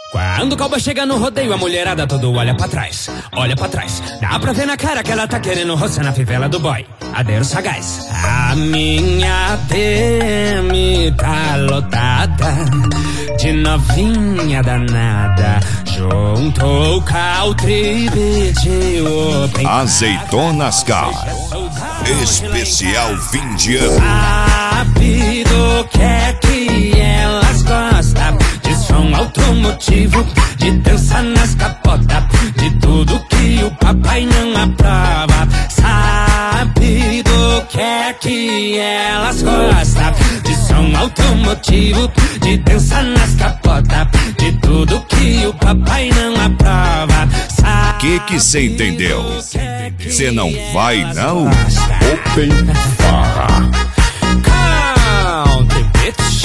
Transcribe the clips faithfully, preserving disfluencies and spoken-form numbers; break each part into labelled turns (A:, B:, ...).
A: Quando o cowboy chega no rodeio, a mulherada todo olha pra trás, olha pra trás. Dá pra ver na cara que ela tá querendo roçar na fivela do boy, Adeiro Sagaz. A minha D M tá lotada de novinha danada. Juntou o country, pediu bem.
B: Azeitonas Car, especial fim de ano.
A: Sabe do que é que elas gostam? De som automotivo, de dança nas capotas, de tudo que o papai não aprova. Sabe do que é que elas gostam? De som automotivo, de dança nas capotas, de tudo que o papai não aprova.
B: O que que cê entendeu? Cê não vai não?
C: Open Farra.
A: Country bitch.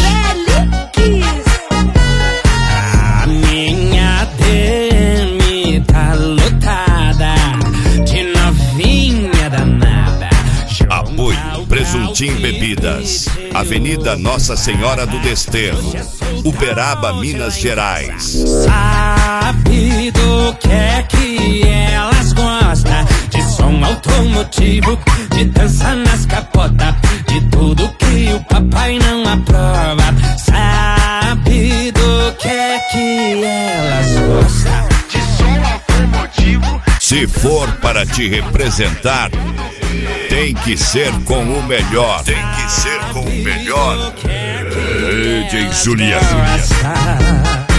A: A minha D M tá lotada de novinha danada.
B: Apoio Presuntim Bebidas, Avenida Nossa Senhora do Desterro, Uberaba, Minas Gerais.
A: Sabe do que é que elas gostam? De som automotivo, de dança nas capotas, de tudo que o papai não aprova. Sabe do que é que elas gostam?
D: De som automotivo.
B: Se for para te representar, tem que ser com o melhor. Tem que ser com o melhor. D J Juliano.